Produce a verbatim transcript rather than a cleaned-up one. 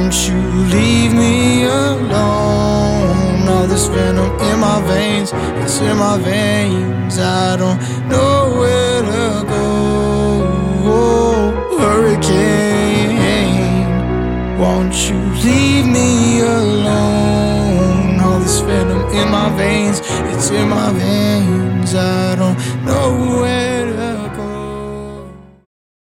Won't you leave me alone? All this venom in my veins, it's in my veins. I don't know where to go. Hurricane, won't you leave me alone? All this venom in my veins, it's in my veins. I don't know where to go.